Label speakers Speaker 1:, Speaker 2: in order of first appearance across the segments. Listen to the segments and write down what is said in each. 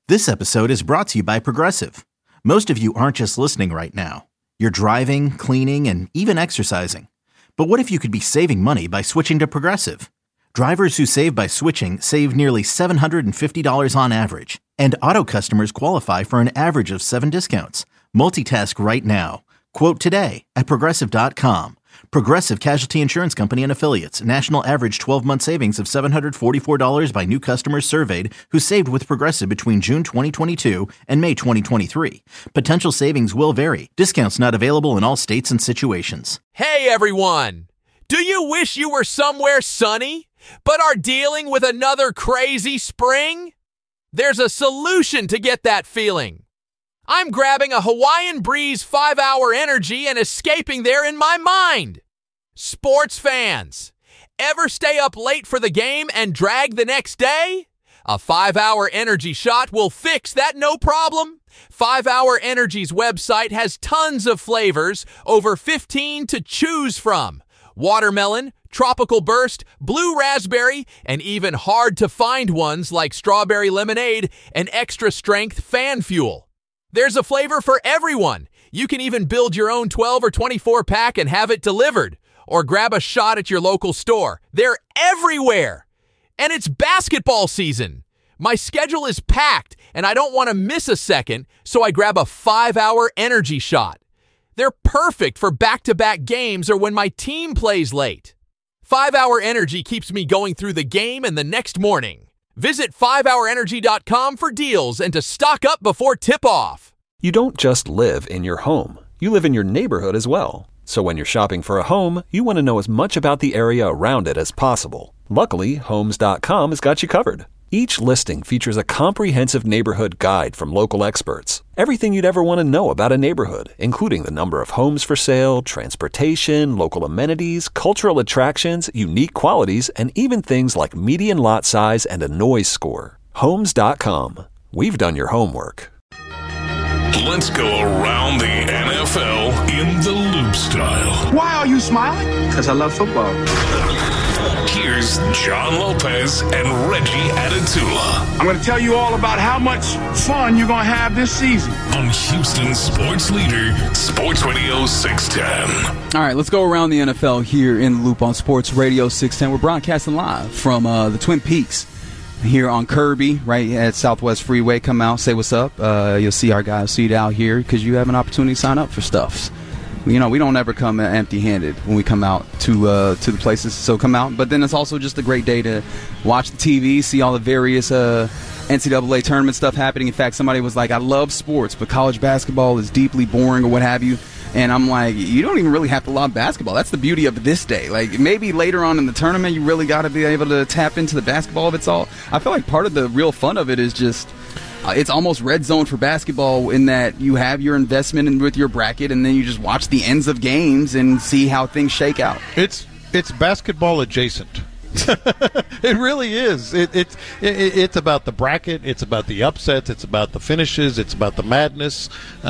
Speaker 1: This episode is brought to you by Progressive. Most of you aren't just listening right now. You're driving, cleaning, and even exercising. But what if you could be saving money by switching to Progressive? Drivers who save by switching save nearly $750 on average. And auto customers qualify for an average of 7 discounts. Multitask right now. Quote today at Progressive.com. Progressive Casualty Insurance Company and Affiliates. National average 12-month savings of $744 by new customers surveyed who saved with Progressive between June 2022 and May 2023. Potential savings will vary. Discounts not available in all states and situations.
Speaker 2: Hey, everyone! Do you wish you were somewhere sunny, but are dealing with another crazy spring? There's a solution to get that feeling. I'm grabbing a Hawaiian Breeze 5-Hour Energy and escaping there in my mind. Sports fans, ever stay up late for the game and drag the next day? A 5-Hour Energy shot will fix that no problem. 5-Hour Energy's website has tons of flavors, over 15 to choose from. Watermelon, tropical burst, blue raspberry, and even hard-to-find ones like strawberry lemonade and extra-strength fan fuel. There's a flavor for everyone. You can even build your own 12 or 24 pack and have it delivered, or grab a shot at your local store. They're everywhere. And it's basketball season. My schedule is packed, and I don't want to miss a second, so I grab a 5-Hour Energy shot. They're perfect for back-to-back games or when my team plays late. 5-Hour Energy keeps me going through the game and the next morning. Visit 5hourenergy.com for deals and to stock up before tip-off.
Speaker 3: You don't just live in your home. You live in your neighborhood as well. So when you're shopping for a home, you want to know as much about the area around it as possible. Luckily, Homes.com has got you covered. Each listing features a comprehensive neighborhood guide from local experts. Everything you'd ever want to know about a neighborhood, including the number of homes for sale, transportation, local amenities, cultural attractions, unique qualities, and even things like median lot size and a noise score. Homes.com. We've done your homework.
Speaker 4: Let's go around the NFL in the Loop style.
Speaker 5: Why are you smiling?
Speaker 6: Because I love football.
Speaker 4: Here's John Lopez and Reggie Atatula.
Speaker 5: I'm going to tell you all about how much fun you're going to have this season.
Speaker 4: On Houston Sports Leader, Sports Radio 610.
Speaker 7: All right, let's go around the NFL here in Loop on Sports Radio 610. We're broadcasting live from the Twin Peaks here on Kirby, right at Southwest Freeway. Come out, say what's up. You'll see our guys seated out here because you have an opportunity to sign up for stuffs. You know, we don't ever come empty-handed when we come out to the places, so come out. But then it's also just a great day to watch the TV, see all the various NCAA tournament stuff happening. In fact, somebody was like, I love sports, but college basketball is deeply boring or what have you. And I'm like, you don't even really have to love basketball. That's the beauty of this day. Like, maybe later on in the tournament, you really got to be able to tap into the basketball of it all. I feel like part of the real fun of it is just... it's almost red zone for basketball in that you have your investment in with your bracket, and then you just watch the ends of games and see how things shake out.
Speaker 8: It's basketball adjacent. It really is. It's about the bracket. It's about the upsets. It's about the finishes. It's about the madness.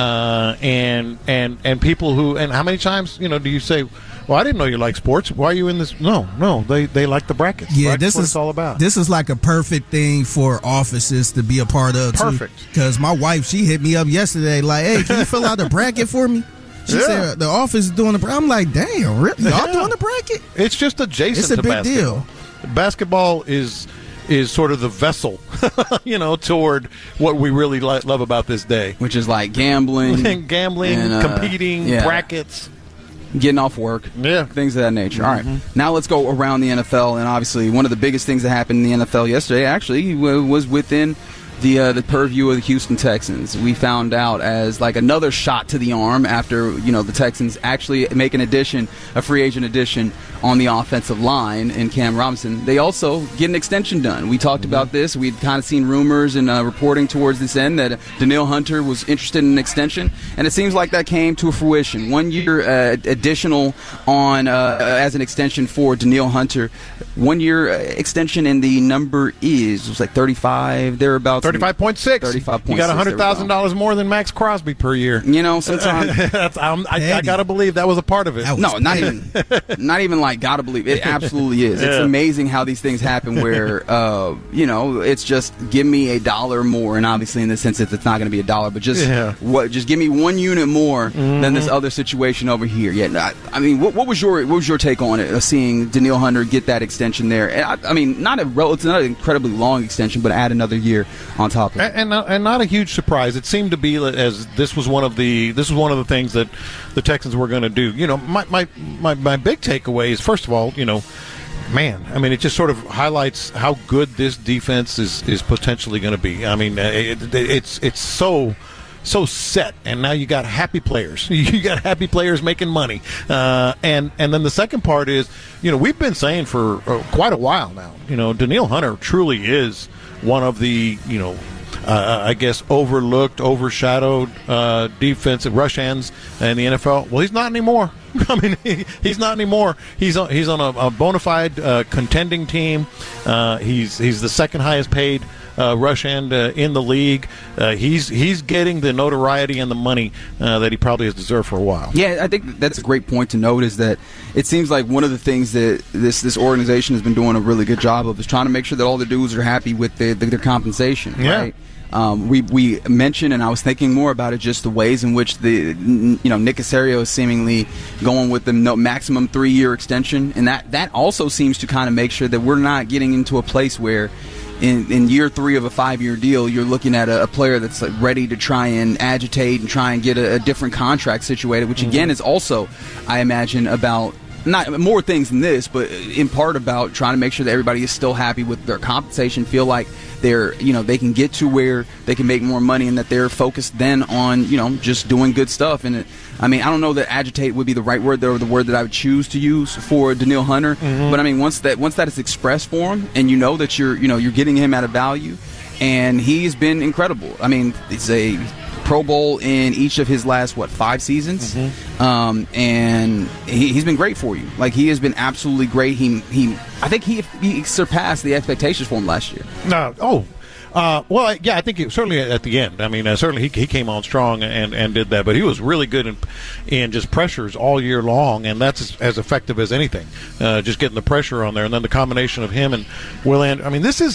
Speaker 8: And people who, and how many times do you say, well, I didn't know you like sports. Why are you in this? No, they like the brackets.
Speaker 9: Yeah,
Speaker 8: Brackets, this is what it's all about.
Speaker 9: This is like a perfect thing for offices to be a part of.
Speaker 8: Perfect.
Speaker 9: Because my wife, she hit me up yesterday like, hey, can you fill out the bracket for me? She said the office is doing the bracket. I'm like, damn, really? Y'all doing the bracket?
Speaker 8: It's just adjacent
Speaker 9: to basketball. It's a big deal.
Speaker 8: Basketball is sort of the vessel, toward what we really love about this day.
Speaker 7: Which is like gambling.
Speaker 8: and competing, brackets.
Speaker 7: Getting off work, things of that nature. All right, now let's go around the NFL, and obviously one of the biggest things that happened in the NFL yesterday actually was within the purview of the Houston Texans. We found out as like another shot to the arm after the Texans actually make a free agent addition on the offensive line in Cam Robinson. They also get an extension done. We talked about this. We'd kind of seen rumors and reporting towards this end that Danielle Hunter was interested in an extension, and it seems like that came to fruition. 1 year additional on as an extension for Danielle Hunter. 1 year extension, and the number was like 35 thereabouts.
Speaker 8: $35.6.
Speaker 7: $35.6.
Speaker 8: You got $100,000 more than Max Crosby per year.
Speaker 7: You know, sometimes
Speaker 8: I got to believe that was a part of it.
Speaker 7: No, not even like gotta believe it. Absolutely is. It's amazing how these things happen where it's just give me $1 more, and obviously in this sense it's not going to be $1, but just give me 1 unit more than this other situation over here. Yeah, I mean, what was your take on it? Seeing Danielle Hunter get that extension there, and I mean, it's not an incredibly long extension, but add another year on top of it,
Speaker 8: and not a huge surprise. It seemed to be as this was one of the things that the Texans were going to do. You know, my big takeaway is, first of all, man, I mean, it just sort of highlights how good this defense is potentially going to be. I mean, it's so set, and now you got happy players. You got happy players making money, and then the second part is, we've been saying for quite a while now, Danielle Hunter truly is one of the, I guess overlooked, overshadowed defensive rush hands in the NFL. Well, he's not anymore. I mean, he's not anymore. He's on a bona fide contending team. He's the second highest paid rush hand in the league. He's getting the notoriety and the money that he probably has deserved for a while.
Speaker 7: Yeah, I think that's a great point to note, is that it seems like one of the things that this organization has been doing a really good job of is trying to make sure that all the dudes are happy with their compensation.
Speaker 8: Yeah.
Speaker 7: Right? We mentioned, and I was thinking more about it, just the ways in which Nick Caserio is seemingly going with the maximum 3-year extension, and that also seems to kind of make sure that we're not getting into a place where in year 3 of a 5-year deal, you're looking at a player that's like ready to try and agitate and try and get a different contract situated, which again is also, I imagine, about not more things than this, but in part about trying to make sure that everybody is still happy with their compensation, feel like they can get to where they can make more money, and that they're focused then on, just doing good stuff. And I mean, I don't know that agitate would be the right word or the word that I would choose to use for Danielle Hunter. But I mean, once that is expressed for him, and that you're getting him at a value, and he's been incredible. I mean, it's a Pro Bowl in each of his last 5 seasons, and he's been great for you. Like, he has been absolutely great. I think he surpassed the expectations for him last year.
Speaker 8: Well, yeah, I think certainly at the end. I mean, certainly he came on strong and did that, but he was really good in just pressures all year long, and that's as effective as anything. Just getting the pressure on there, and then the combination of him and Will Anderson. I mean, this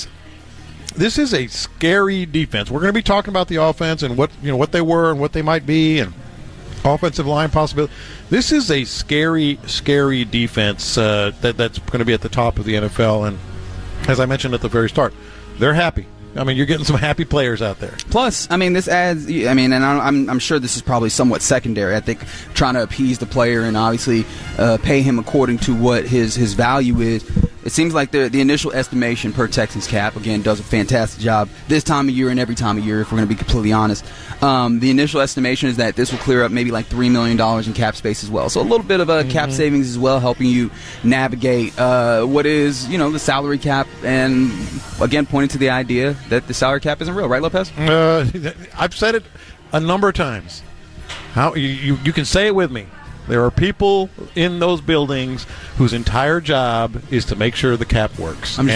Speaker 8: is a scary defense. We're going to be talking about the offense and what they were and what they might be, and offensive line possibility. This is a scary, scary defense that's going to be at the top of the NFL. And as I mentioned at the very start, they're happy. I mean, you're getting some happy players out there.
Speaker 7: Plus, I mean, this adds. I mean, and I'm sure this is probably somewhat secondary. I think trying to appease the player and obviously pay him according to what his value is. It seems like the initial estimation per Texans cap, again, does a fantastic job this time of year and every time of year, if we're going to be completely honest. The initial estimation is that this will clear up maybe like $3 million in cap space as well. So a little bit of a cap savings as well, helping you navigate what is, the salary cap, and again, pointing to the idea that the salary cap isn't real, right, Lopez?
Speaker 8: I've said it a number of times. How you can say it with me. There are people in those buildings whose entire job is to make sure the cap works,
Speaker 7: and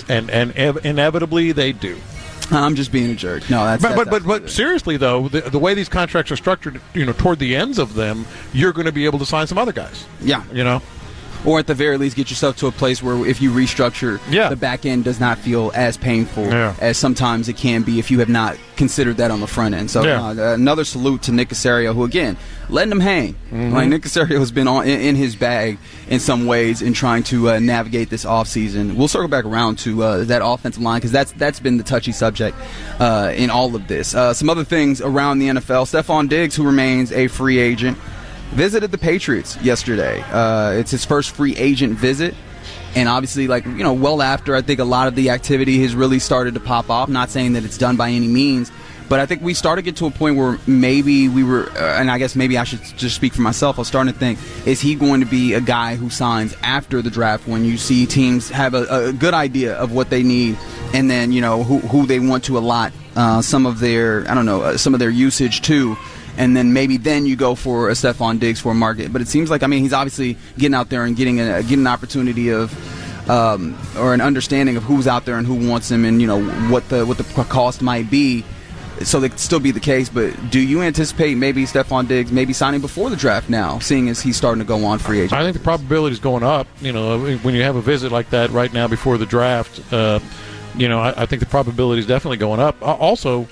Speaker 8: inevitably they do.
Speaker 7: I'm just being a jerk. No,
Speaker 8: but seriously though, the way these contracts are structured, toward the ends of them, you're going to be able to sign some other guys.
Speaker 7: Yeah, or at the very least get yourself to a place where if you restructure, the back end does not feel as painful as sometimes it can be if you have not considered that on the front end. So another salute to Nick Caserio, who again, letting him hang. Like, Nick Caserio has been in his bag in some ways in trying to navigate this offseason. We'll circle back around to that offensive line, because that's been the touchy subject in all of this. Some other things around the NFL. Stephon Diggs, who remains a free agent, visited the Patriots yesterday. It's his first free agent visit, and obviously, well after I think a lot of the activity has really started to pop off. Not saying that it's done by any means, but I think we started to get to a point where maybe we were, and I guess maybe I should just speak for myself, I was starting to think, is he going to be a guy who signs after the draft when you see teams have a good idea of what they need, and then, who they want to allot some of their usage to, and then maybe then you go for a Stephon Diggs for a market. But it seems like, he's obviously getting out there and getting an opportunity of or an understanding of who's out there and who wants him, and what the cost might be. So that could still be the case, but do you anticipate maybe Stephon Diggs maybe signing before the draft now, seeing as he's starting to go on free agent?
Speaker 8: I think the probability is going up. When you have a visit like that right now before the draft, I think the probability is definitely going up. Also,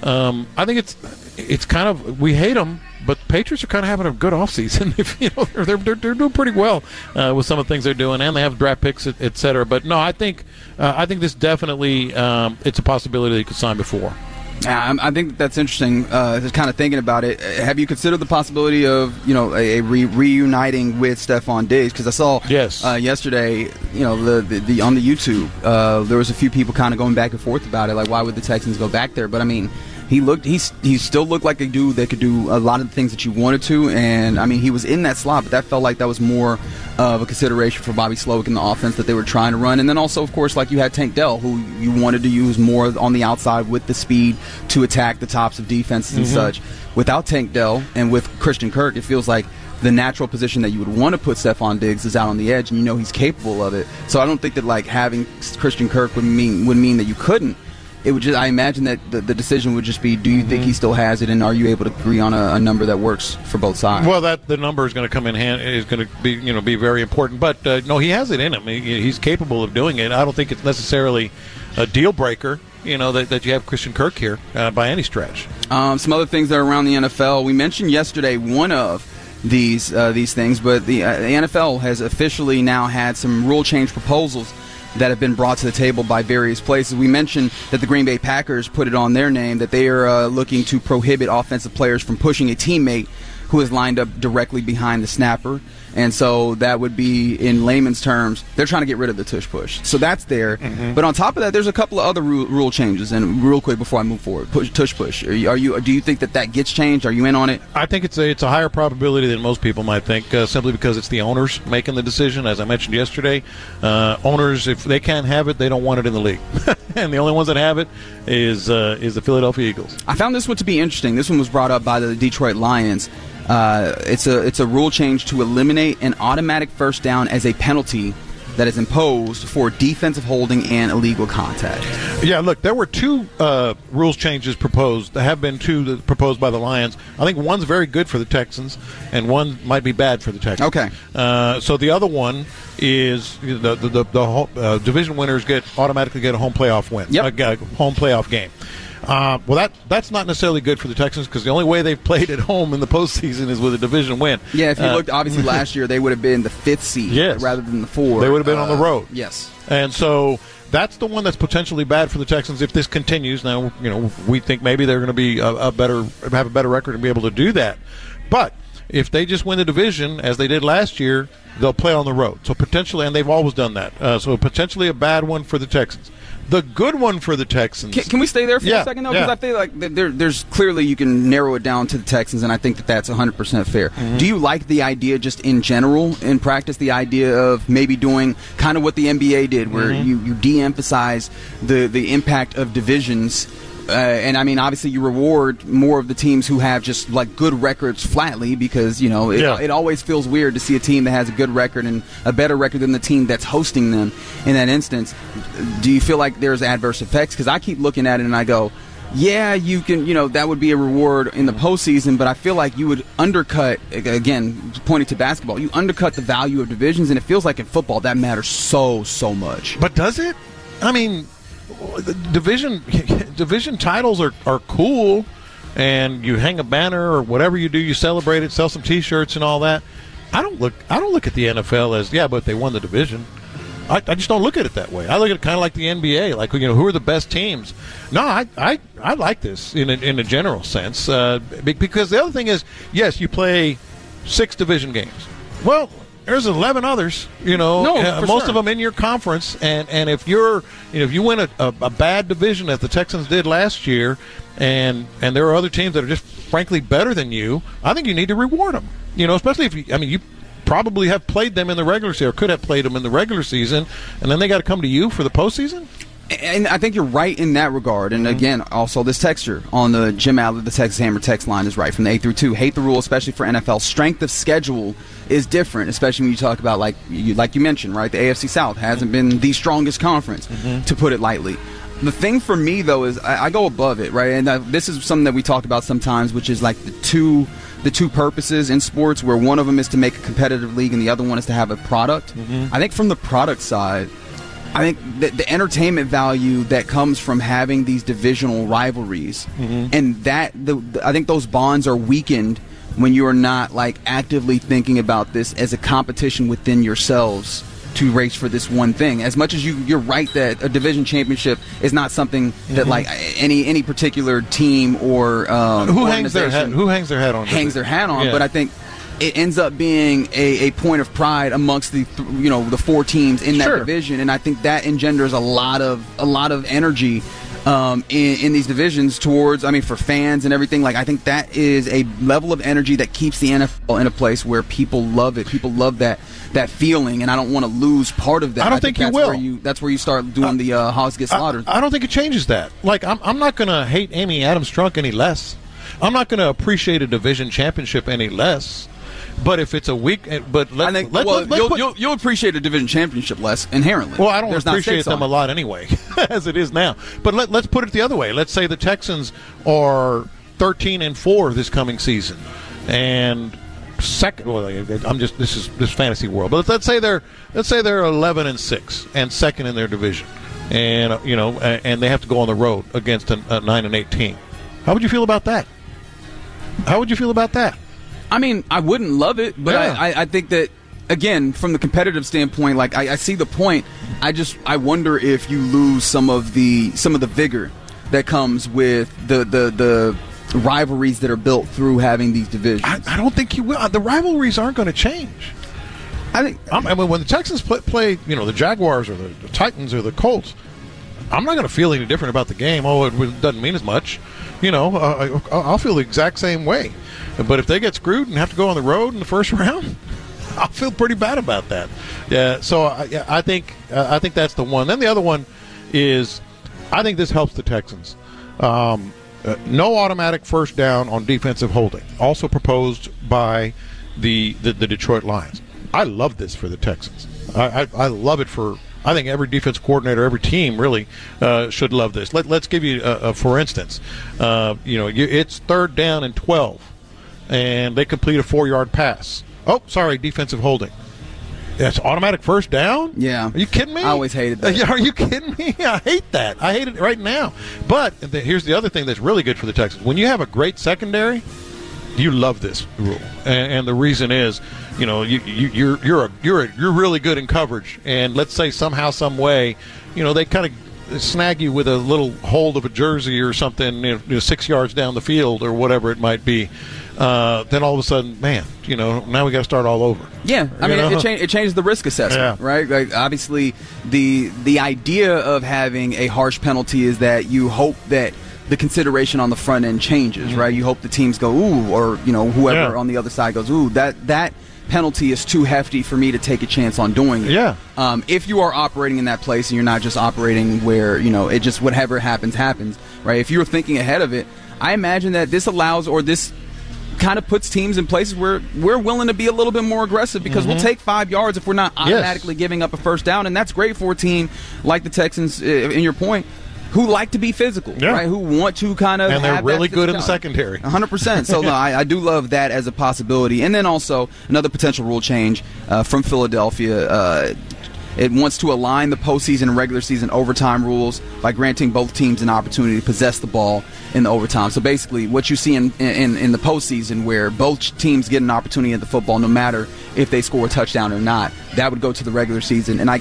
Speaker 8: I think it's kind of, we hate them, but the Patriots are kind of having a good offseason. They're doing pretty well with some of the things they're doing, and they have draft picks, et cetera. But no, I think this definitely it's a possibility they could sign before.
Speaker 7: I think that's interesting. Just kind of thinking about it. Have you considered the possibility of a reuniting with Stephon Diggs? Because I saw yesterday, on the YouTube, there was a few people kind of going back and forth about it. Like, why would the Texans go back there? But I mean, he still looked like a dude that could do a lot of the things that you wanted to, and I mean, he was in that slot, but that felt like that was more of a consideration for Bobby Slowick in the offense that they were trying to run. And then also, of course, like you had Tank Dell, who you wanted to use more on the outside with the speed to attack the tops of defenses and such. Without Tank Dell and with Christian Kirk, it feels like the natural position that you would want to put Stephon Diggs is out on the edge, and he's capable of it. So I don't think that like having Christian Kirk would mean that you couldn't. It would just, I imagine that the decision would just be, do you think he still has it, and are you able to agree on a number that works for both sides?
Speaker 8: Well, the number is going to come in hand, is going to be very important. But no, he has it in him. He's capable of doing it. I don't think it's necessarily a deal breaker, that you have Christian Kirk here by any stretch.
Speaker 7: Some other things that are around the NFL. We mentioned yesterday one of these things, but the NFL has officially now had some rule change proposals that have been brought to the table by various places. We mentioned that the Green Bay Packers put it on their name, that they are looking to prohibit offensive players from pushing a teammate who is lined up directly behind the snapper. And so that would be, in layman's terms, they're trying to get rid of the tush push. So that's there. But on top of that, there's a couple of other rule changes. And real quick before I move forward, tush push. Do you think that gets changed? Are you in on it?
Speaker 8: I think it's a higher probability than most people might think, simply because it's the owners making the decision. As I mentioned yesterday, owners, if they can't have it, they don't want it in the league. And the only ones that have it is the Philadelphia Eagles.
Speaker 7: I found this one to be interesting. This one was brought up by the Detroit Lions. It's a rule change to eliminate an automatic first down as a penalty that is imposed for defensive holding and illegal contact.
Speaker 8: Yeah, look, there were two rules changes proposed. There have been two proposed by the Lions. I think one's very good for the Texans, and one might be bad for the Texans.
Speaker 7: Okay.
Speaker 8: So the other one is the division winners automatically get a home playoff win.
Speaker 7: Yep.
Speaker 8: A home playoff game. Well, that's not necessarily good for the Texans, because the only way they've played at home in the postseason is with a division win.
Speaker 7: Yeah, if you looked, obviously last year they would have been the 5th seed rather than the 4.
Speaker 8: They would have been on the road.
Speaker 7: Yes.
Speaker 8: And so that's the one that's potentially bad for the Texans if this continues. Now, we think maybe they're going to be have a better record and be able to do that. But if they just win the division as they did last year, they'll play on the road. So potentially, and they've always done that. So potentially a bad one for the Texans. The good one for the Texans.
Speaker 7: Can we stay there for a second, though? Because I feel like there's clearly you can narrow it down to the Texans, and I think that's 100% fair. Do you like the idea just in general, in practice, the idea of maybe doing kind of what the NBA did, where you de-emphasize the impact of divisions? And I mean, obviously, you reward more of the teams who have just like good records flatly, because it always feels weird to see a team that has a good record and a better record than the team that's hosting them. In that instance, do you feel like there's adverse effects? Because I keep looking at it and I go, yeah, you can, that would be a reward in the postseason, but I feel like you would undercut, again, pointing to basketball, you undercut the value of divisions, and it feels like in football that matters so much.
Speaker 8: But does it? I mean, division titles are cool, and you hang a banner or whatever you do, you celebrate it, sell some T-shirts and all that. I don't look at the NFL as but they won the division. I just don't look at it that way. I look at it kind of like the NBA, like who are the best teams. No, I like this in a general sense, because the other thing is, yes, you play 6 division games. Well, there's 11 others, most of them in your conference, and if you win a bad division as the Texans did last year, and there are other teams that are just frankly better than you, I think you need to reward them. Especially if you probably have played them in the regular season, or could have played them in the regular season, and then they got to come to you for the postseason.
Speaker 7: And I think you're right in that regard. And again, also this texture on the Jim Adler, the Texas Hammer text line is right from the 8 through 2. Hate the rule, especially for NFL. Strength of schedule is different, especially when you talk about, like you mentioned, right? The AFC South hasn't been the strongest conference, to put it lightly. The thing for me, though, is I go above it, right? And this is something that we talk about sometimes, which is like the two purposes in sports, where one of them is to make a competitive league and the other one is to have a product. I think from the product side, I think the entertainment value that comes from having these divisional rivalries, and I think those bonds are weakened when you are not like actively thinking about this as a competition within yourselves to race for this one thing. As much as you're right that a division championship is not something that like any particular team or
Speaker 8: who hangs their hat on.
Speaker 7: Yeah. But I think it ends up being a point of pride amongst the four teams in that division, and I think that engenders a lot of energy in these divisions towards, for fans and everything. Like, I think that is a level of energy that keeps the NFL in a place where people love it. People love that feeling, and I don't want to lose part of that.
Speaker 8: I don't think you will.
Speaker 7: That's where you start doing the hogs get slaughtered.
Speaker 8: I don't think it changes that. Like, I'm not going to hate Amy Adams Strunk any less. I'm not going to appreciate a division championship any less. But if it's a week,
Speaker 7: you'll appreciate a division championship less inherently.
Speaker 8: Well, I don't appreciate them a lot anyway, as it is now. But let's put it the other way. Let's say the Texans are 13-4 this coming season, and second. Well, this is fantasy world, but let's say they're 11-6 and second in their division, and and they have to go on the road against a 9-8 team. How would you feel about that?
Speaker 7: I wouldn't love it, but I think that, again, from the competitive standpoint, like I see the point. I wonder if you lose some of the vigor that comes with the rivalries that are built through having these divisions.
Speaker 8: I don't think you will. The rivalries aren't going to change. I think when the Texans play the Jaguars or the Titans or the Colts, I'm not going to feel any different about the game. Oh, it doesn't mean as much. I'll feel the exact same way. But if they get screwed and have to go on the road in the first round, I'll feel pretty bad about that. Yeah. So I think that's the one. Then the other one is, I think this helps the Texans. No automatic first down on defensive holding, also proposed by the Detroit Lions. I love this for the Texans. I love it for. I think every defense coordinator, every team really should love this. Let's give you, for instance, it's 3rd down and 12, and they complete a 4-yard pass. Oh, sorry, defensive holding. That's automatic first down?
Speaker 7: Yeah.
Speaker 8: Are you kidding me?
Speaker 7: I always hated that.
Speaker 8: Are you kidding me? I hate that. I hate it right now. But here's the other thing that's really good for the Texans. When you have a great secondary, you love this rule, and the reason is, you're really good in coverage, and let's say somehow, some way, they kind of snag you with a little hold of a jersey or something, 6 yards down the field or whatever it might be. Then all of a sudden, man, now we got to start all over.
Speaker 7: Yeah, it changes the risk assessment, right? Like, obviously, the idea of having a harsh penalty is that you hope that the consideration on the front end changes, right? You hope the teams go, ooh, or whoever on the other side goes, ooh, that penalty is too hefty for me to take a chance on doing it.
Speaker 8: Yeah.
Speaker 7: If you are operating in that place and you're not just operating where it just whatever happens, right? If you're thinking ahead of it, I imagine that this allows, or this kind of puts teams in places where we're willing to be a little bit more aggressive, because we'll take 5 yards if we're not automatically giving up a first down, and that's great for a team like the Texans, in your point, who like to be physical, right? Who want to kind of,
Speaker 8: and they're really good in the secondary.
Speaker 7: 100%. So no, I do love that as a possibility. And then also another potential rule change from Philadelphia. It wants to align the postseason and regular season overtime rules by granting both teams an opportunity to possess the ball in the overtime. So basically, what you see in the postseason, where both teams get an opportunity at the football, no matter if they score a touchdown or not, that would go to the regular season. And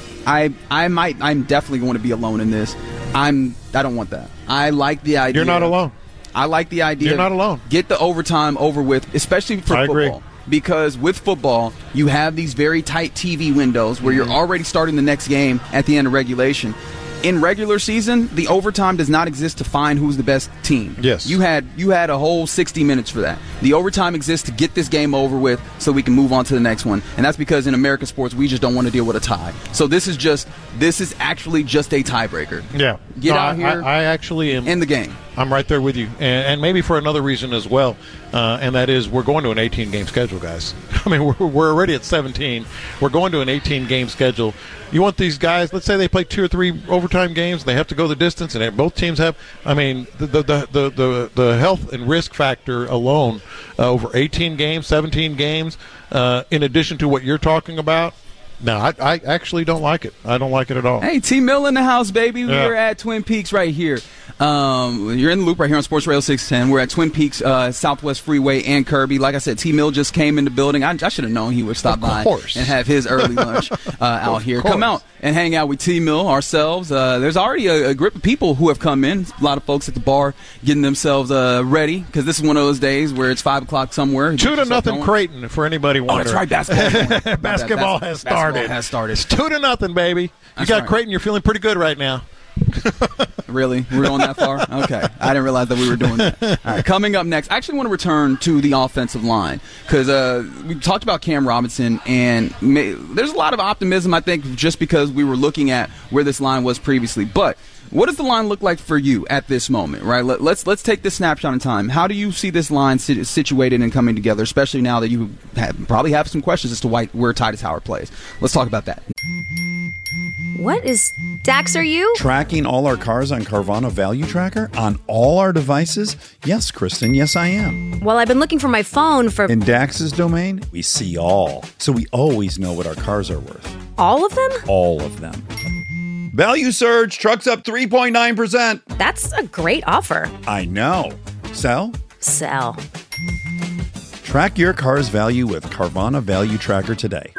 Speaker 7: I'm definitely going to be alone in this. I don't want that. I like the idea.
Speaker 8: You're not alone.
Speaker 7: I like the idea.
Speaker 8: You're not alone.
Speaker 7: Get the overtime over with, especially for football.
Speaker 8: Agree.
Speaker 7: Because with football, you have these very tight TV windows where you're already starting the next game at the end of regulation. in regular season, the overtime does not exist to find who's the best team.
Speaker 8: Yes.
Speaker 7: You had a whole 60 minutes for that. The overtime exists to get this game over with so we can move on to the next one. And that's because in American sports, we just don't want to deal with a tie. So this is actually just a tiebreaker.
Speaker 8: Yeah.
Speaker 7: Get out here.
Speaker 8: I actually am
Speaker 7: in the game.
Speaker 8: I'm right there with you, and maybe for another reason as well, and that is we're going to an 18-game schedule, guys. I mean, we're already at 17. We're going to an 18-game schedule. You want these guys, let's say they play 2 or 3 overtime games, they have to go the distance, and both teams have, I mean, the health and risk factor alone over 18 games, 17 games, in addition to what you're talking about, no, I actually don't like it. I don't like it at all.
Speaker 7: Hey, T-Mill in the house, baby. We're at Twin Peaks right here. You're in the loop right here on Sports Radio 610. We're at Twin Peaks, Southwest Freeway, and Kirby. Like I said, T-Mill just came in the building. I should have known he would stop by and have his early lunch out here. Come out and hang out with T-Mill ourselves. There's already a group of people who have come in. A lot of folks at the bar getting themselves ready because this is one of those days where it's 5 o'clock somewhere.
Speaker 8: 2-0 Creighton, for anybody wondering.
Speaker 7: Oh, that's right.
Speaker 8: Basketball has started.
Speaker 7: It's
Speaker 8: 2-0, baby. You got Creighton. You're feeling pretty good right now.
Speaker 7: Really? We're going that far? Okay. I didn't realize that we were doing that. All right. Coming up next, I actually want to return to the offensive line because we talked about Cam Robinson, and there's a lot of optimism, I think, just because we were looking at where this line was previously. But what does the line look like for you at this moment, right? Let's take this snapshot in time. How do you see this line situated and coming together, especially now that you probably have some questions as to where Titus Howard plays? Let's talk about that.
Speaker 6: What is Dax, are you?
Speaker 10: Tracking all our cars on Carvana Value Tracker on all our devices? Yes, Kristen, yes I am.
Speaker 6: Well, I've been looking for my phone for...
Speaker 10: In Dax's domain, we see all. So we always know what our cars are worth.
Speaker 6: All of them?
Speaker 10: All of them. Value surge, trucks up 3.9%.
Speaker 6: That's a great offer.
Speaker 10: I know. Sell?
Speaker 6: Sell.
Speaker 10: Track your car's value with Carvana Value Tracker today.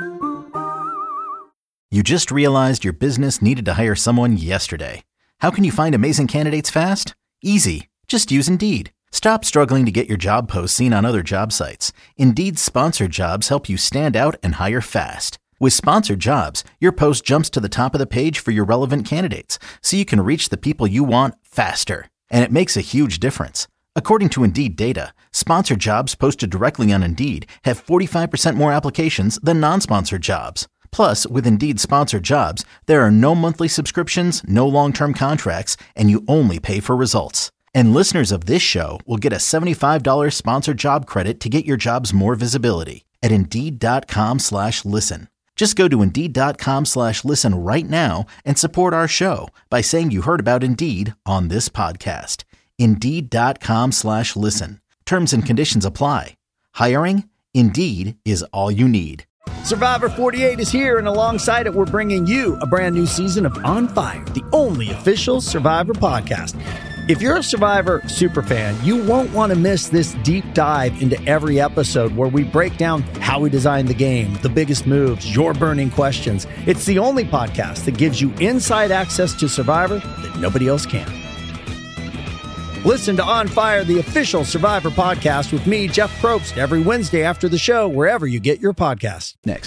Speaker 1: You just realized your business needed to hire someone yesterday. How can you find amazing candidates fast? Easy. Just use Indeed. Stop struggling to get your job posts seen on other job sites. Indeed's sponsored jobs help you stand out and hire fast. With sponsored jobs, your post jumps to the top of the page for your relevant candidates, so you can reach the people you want faster. And it makes a huge difference. According to Indeed data, sponsored jobs posted directly on Indeed have 45% more applications than non-sponsored jobs. Plus, with Indeed sponsored jobs, there are no monthly subscriptions, no long-term contracts, and you only pay for results. And listeners of this show will get a $75 sponsored job credit to get your jobs more visibility at Indeed.com/listen. Just go to Indeed.com/listen right now and support our show by saying you heard about Indeed on this podcast. Indeed.com/listen. Terms and conditions apply. Hiring? Indeed is all you need.
Speaker 11: Survivor 48 is here, and alongside it, we're bringing you a brand new season of On Fire, the only official Survivor podcast. If you're a Survivor superfan, you won't want to miss this deep dive into every episode where we break down how we designed the game, the biggest moves, your burning questions. It's the only podcast that gives you inside access to Survivor that nobody else can. Listen to On Fire, the official Survivor podcast with me, Jeff Probst, every Wednesday after the show, wherever you get your podcasts.
Speaker 7: Next.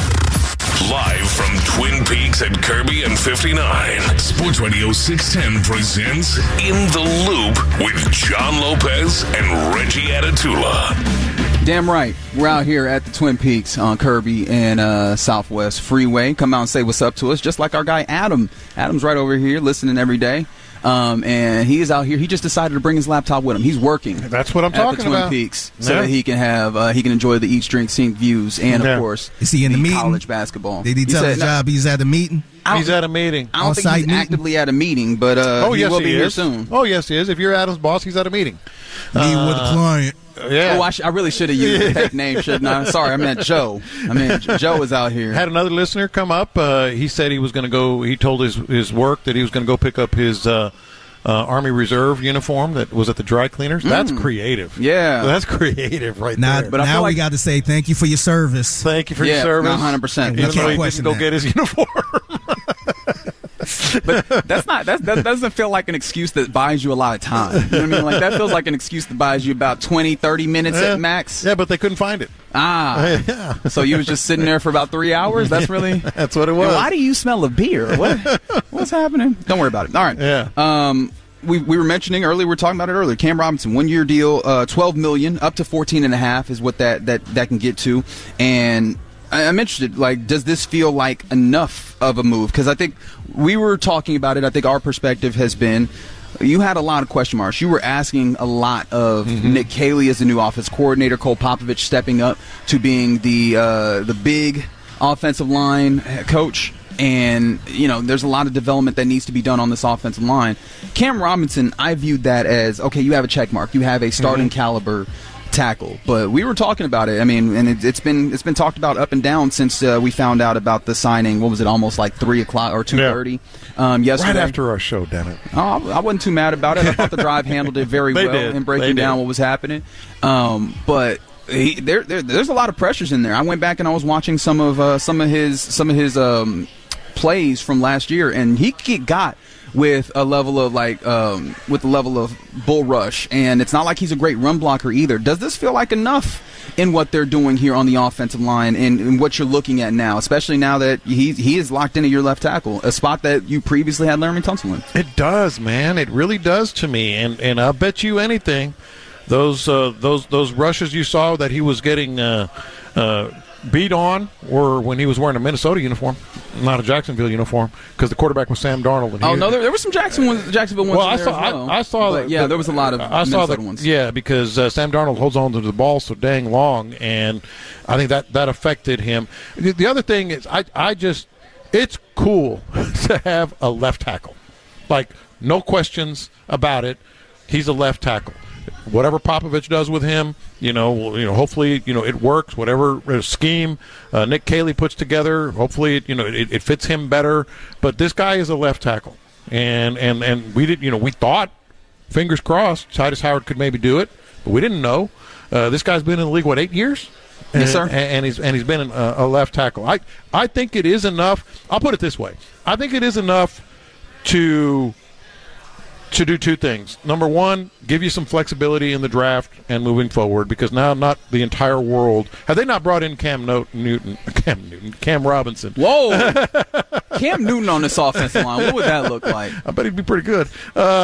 Speaker 4: Live from Twin Peaks at Kirby and 59, Sports Radio 610 presents In the Loop with John Lopez and Reggie Atatula.
Speaker 7: Damn right. We're out here at the Twin Peaks on Kirby and Southwest Freeway. Come out and say what's up to us, just like our guy Adam. Adam's right over here listening every day. And he is out here. He just decided to bring his laptop with him. He's working.
Speaker 8: That's what I'm talking
Speaker 7: at the Twin Peaks, so that he can have he can enjoy the Eat, Drink, Sink views, and of course,
Speaker 9: is he in the meeting?
Speaker 7: College basketball.
Speaker 9: Did he tell his job he's at a meeting?
Speaker 8: He's at a meeting.
Speaker 7: I don't think he's actively at a meeting, but he will be here soon.
Speaker 8: Oh, yes, he is. If you're Adam's boss, he's at a meeting.
Speaker 9: Meeting with a client.
Speaker 8: Yeah.
Speaker 7: Oh, I really should have used a fake name, shouldn't I? Sorry, I meant Joe. Joe is out here.
Speaker 8: Had another listener come up. He said he was going to go. He told his work that he was going to go pick up his Army Reserve uniform that was at the dry cleaners. That's creative.
Speaker 7: Yeah.
Speaker 8: That's creative right there.
Speaker 9: But now we got to say thank you for your service.
Speaker 8: Thank you for your service.
Speaker 7: 100%.
Speaker 8: Even though he didn't go get his uniform.
Speaker 7: But that doesn't feel like an excuse that buys you a lot of time. You know what I mean? Like, that feels like an excuse that buys you about 20, 30 minutes at max.
Speaker 8: Yeah, but they couldn't find it.
Speaker 7: Yeah. So you was just sitting there for about 3 hours? That's what it was.
Speaker 8: And why
Speaker 7: do you smell of beer? What what's happening? Don't worry about it. All right.
Speaker 8: Yeah.
Speaker 7: We were mentioning earlier, we were talking about it earlier. Cam Robinson, 1 year deal, $12 million, up to 14.5 is what that can get to. And I'm interested, like, does this feel like enough of a move? Because I think we were talking about it. I think our perspective has been, you had a lot of question marks. You were asking a lot of Nick Caley as the new offense coordinator, Cole Popovich stepping up to being the big offensive line coach. And, you know, there's a lot of development that needs to be done on this offensive line. Cam Robinson, I viewed that as, okay, you have a check mark. You have a starting caliber tackle. But we were talking about it. I mean, and it's been talked about up and down since we found out about the signing. What was it, almost like 3 o'clock or 2:30 yesterday?
Speaker 8: Right after our show, damn it.
Speaker 7: Oh, I wasn't too mad about it. I thought the drive handled it very well in breaking down what was happening. But there's a lot of pressures in there. I went back and I was watching some of his plays from last year, and he got with a level of bull rush, and it's not like he's a great run blocker either. Does this feel like enough in what they're doing here on the offensive line and what you're looking at now, especially now that he is locked into your left tackle, a spot that you previously had Laramie Tunsil in?
Speaker 8: It does, man. It really does to me, and I'll bet you anything, those rushes you saw that he was getting beat on were when he was wearing a Minnesota uniform, not a Jacksonville uniform, because the quarterback was Sam Darnold. And
Speaker 7: there were some Jacksonville ones. Well,
Speaker 8: I saw that.
Speaker 7: Yeah, there was a lot of Minnesota ones.
Speaker 8: Yeah, because Sam Darnold holds on to the ball so dang long, and I think that affected him. The other thing is, it's cool to have a left tackle, like no questions about it. He's a left tackle. Whatever Popovich does with him, hopefully, it works. Whatever scheme Nick Caley puts together, hopefully, it fits him better. But this guy is a left tackle, and we thought, fingers crossed, Titus Howard could maybe do it, but we didn't know. This guy's been in the league 8 years?
Speaker 7: Yes, sir.
Speaker 8: And he's been a left tackle. I think it is enough. I'll put it this way: I think it is enough to do two things. Number one, give you some flexibility in the draft and moving forward, because now not the entire world. Have they not brought in Cam Robinson?
Speaker 7: Whoa. Cam Newton on this offensive line, what would that look like?
Speaker 8: I bet he'd be pretty good.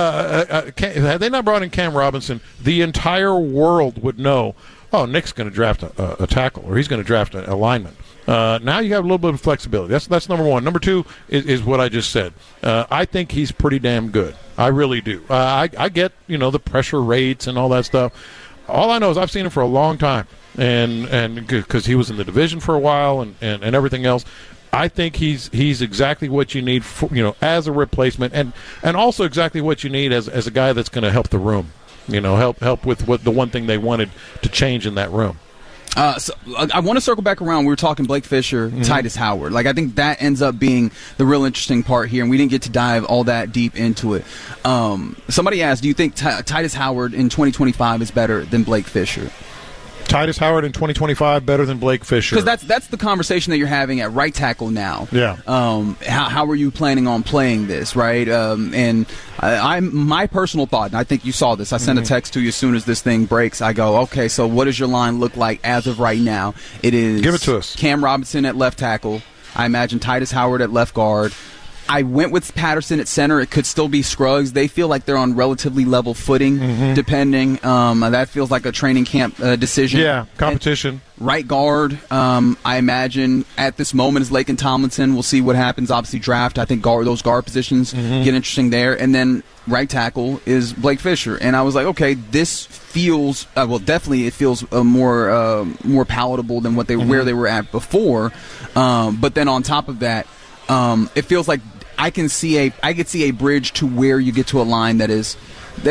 Speaker 8: Had they not brought in Cam Robinson, the entire world would know, oh, Nick's going to draft a tackle, or he's going to draft a lineman. Now you have a little bit of flexibility. That's number one. Number two is what I just said. I think he's pretty damn good. I really do. I get, the pressure rates and all that stuff. All I know is I've seen him for a long time, and because he was in the division for a while and everything else. I think he's exactly what you need for, as a replacement, and also exactly what you need as a guy that's going to help the room. Help with what the one thing they wanted to change in that room.
Speaker 7: So I want to circle back around. We were talking Blake Fisher, Titus Howard. I think that ends up being the real interesting part here, and we didn't get to dive all that deep into it. Somebody asked, do you think Titus Howard in 2025 is better than Blake Fisher?
Speaker 8: Titus Howard in 2025 better than Blake Fisher?
Speaker 7: Because that's the conversation that you're having at right tackle now.
Speaker 8: Yeah.
Speaker 7: How are you planning on playing this, right? And my personal thought, and I think you saw this. I sent a text to you as soon as this thing breaks. I go, okay, so what does your line look like as of right now? It is
Speaker 8: give it to us.
Speaker 7: Cam Robinson at left tackle. I imagine Titus Howard at left guard. I went with Patterson at center. It could still be Scruggs. They feel like they're on relatively level footing, depending. That feels like a training camp decision.
Speaker 8: Yeah, competition.
Speaker 7: And right guard, I imagine at this moment is Laken Tomlinson. We'll see what happens. Obviously, draft. I think those guard positions get interesting there. And then right tackle is Blake Fisher. And I was like, okay, this feels definitely it feels more palatable than where they were at before. But then on top of that, it feels like I could see a bridge to where you get to a line that is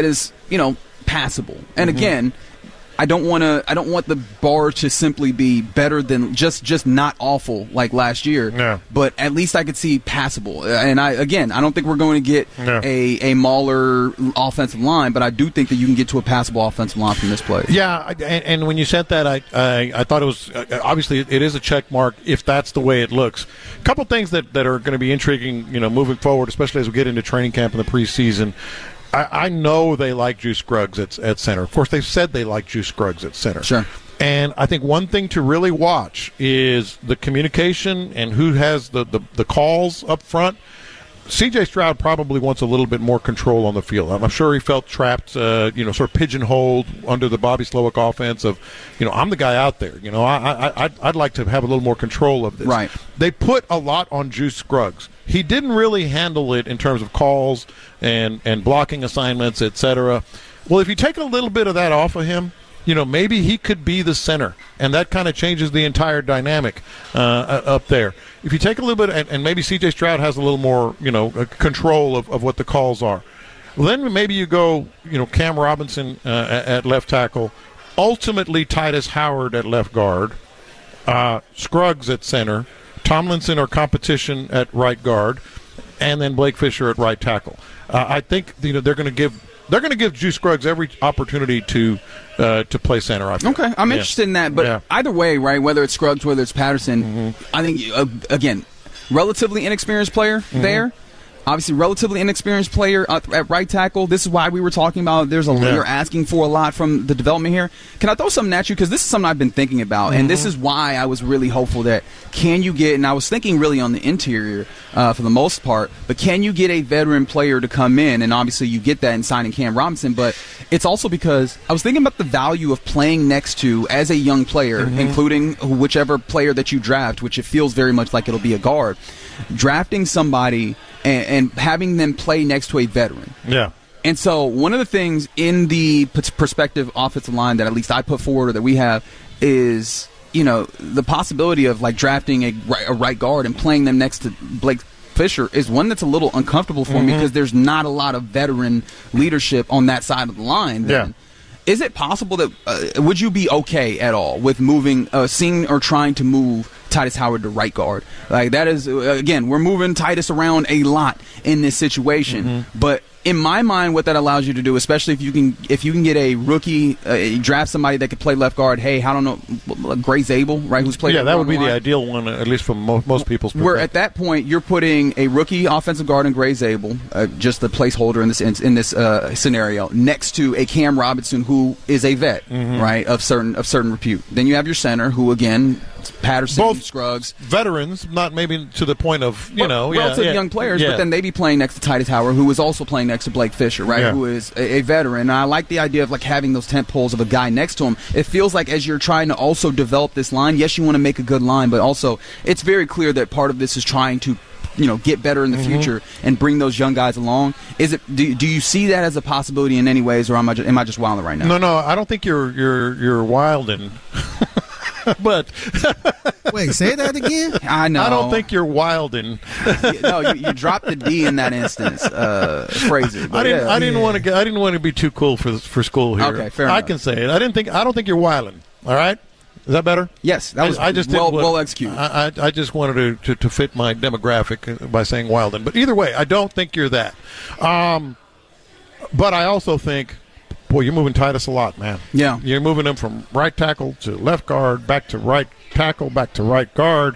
Speaker 7: passable. And again, I don't want the bar to simply be better than just not awful like last year.
Speaker 8: Yeah.
Speaker 7: But at least I could see passable. And I don't think we're going to get a Mauler offensive line, but I do think that you can get to a passable offensive line from this play.
Speaker 8: Yeah, and when you said that, I thought it was obviously it is a check mark if that's the way it looks. A couple things that are going to be intriguing, moving forward, especially as we get into training camp in the preseason. I know they like Juice Scruggs at center. Of course, they've said they like Juice Scruggs at center.
Speaker 7: Sure.
Speaker 8: And I think one thing to really watch is the communication and who has the calls up front. C.J. Stroud probably wants a little bit more control on the field. I'm sure he felt trapped, sort of pigeonholed under the Bobby Slowik offense of, I'm the guy out there. I'd like to have a little more control of this.
Speaker 7: Right.
Speaker 8: They put a lot on Juice Scruggs. He didn't really handle it in terms of calls and blocking assignments, etc. Well, if you take a little bit of that off of him, maybe he could be the center, and that kind of changes the entire dynamic up there. If you take a little bit, and maybe C.J. Stroud has a little more, control of what the calls are. Well, then maybe you go, Cam Robinson at left tackle, ultimately Titus Howard at left guard, Scruggs at center, Tomlinson or competition at right guard, and then Blake Fisher at right tackle. I think they're going to give Juice Scruggs every opportunity to play center. I feel.
Speaker 7: Okay, I'm interested in that. But either way, right, whether it's Scruggs, whether it's Patterson, I think, again, relatively inexperienced player there. Obviously, relatively inexperienced player at right tackle. This is why we were talking about you're asking for a lot from the development here. Can I throw something at you? Because this is something I've been thinking about, and this is why I was really hopeful that can you get, and I was thinking really on the interior for the most part, but can you get a veteran player to come in? And obviously you get that in signing Cam Robinson, but it's also because I was thinking about the value of playing next to, as a young player, including whichever player that you draft, which it feels very much like it'll be a guard, drafting somebody and having them play next to a veteran.
Speaker 8: Yeah.
Speaker 7: And so one of the things in the prospective offensive line that at least I put forward or that we have is, the possibility of like drafting a right guard and playing them next to Blake Fisher is one that's a little uncomfortable for me because there's not a lot of veteran leadership on that side of the line. Then. Yeah. Is it possible that would you be okay at all with moving, seeing or trying to move Titus Howard to right guard? Like that is, again, we're moving Titus around a lot in this situation, but in my mind, what that allows you to do, especially if you can get a rookie, draft somebody that could play left guard. Hey, I don't know, Gray Zabel, right? Who's played?
Speaker 8: Yeah, that would be the ideal one, at least from most people's perspective.
Speaker 7: Where at that point you're putting a rookie offensive guard in Gray Zabel, just the placeholder in this scenario, next to a Cam Robinson who is a vet, right, of certain repute. Then you have your center, who again, Patterson,
Speaker 8: both
Speaker 7: Scruggs,
Speaker 8: veterans, not maybe to the point of
Speaker 7: relatively young players, but then they be playing next to Titus Howard, who is also playing next to Blake Fisher, right? Who is a veteran. And I like the idea of like having those tent poles of a guy next to him. It feels like as you're trying to also develop this line, yes, you want to make a good line, but also it's very clear that part of this is trying to get better in the future and bring those young guys along. Is it? Do you see that as a possibility in any ways, or am I just wilding right now?
Speaker 8: No, I don't think you're wilding. But
Speaker 9: wait, say that again.
Speaker 7: I know.
Speaker 8: I don't think you're wilding.
Speaker 7: No, you dropped the D in that instance. Phrase it.
Speaker 8: I didn't want to be too cool for school here.
Speaker 7: Okay, fair enough.
Speaker 8: I can say it. I don't think you're wilding. All right. Is that better?
Speaker 7: Yes, that was well executed.
Speaker 8: I just wanted to fit my demographic by saying wilding. But either way, I don't think you're that. But I also think, boy, you're moving Titus a lot, man.
Speaker 7: Yeah.
Speaker 8: You're moving him from right tackle to left guard, back to right tackle, back to right guard.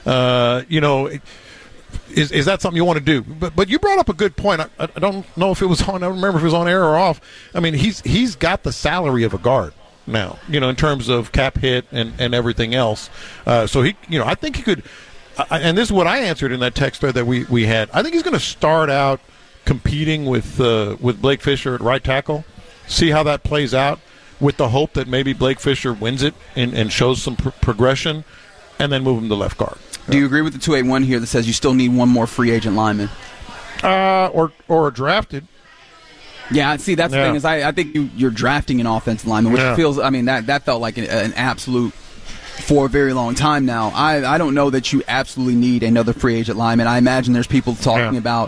Speaker 8: Is that something you want to do? But you brought up a good point. I don't know if it was on. I don't remember if it was on air or off. I mean, he's got the salary of a guard now, in terms of cap hit and everything else. So he, I think he could. And this is what I answered in that text thread that we had. I think he's going to start out competing with Blake Fisher at right tackle. See how that plays out, with the hope that maybe Blake Fisher wins it and shows some progression, and then move him to left guard.
Speaker 7: Do you agree with the 281 here that says you still need one more free agent lineman?
Speaker 8: Or a drafted.
Speaker 7: Yeah, see, that's the thing is I think you're drafting an offensive lineman, which feels, I mean, that felt like an absolute for a very long time now. I don't know that you absolutely need another free agent lineman. I imagine there's people talking about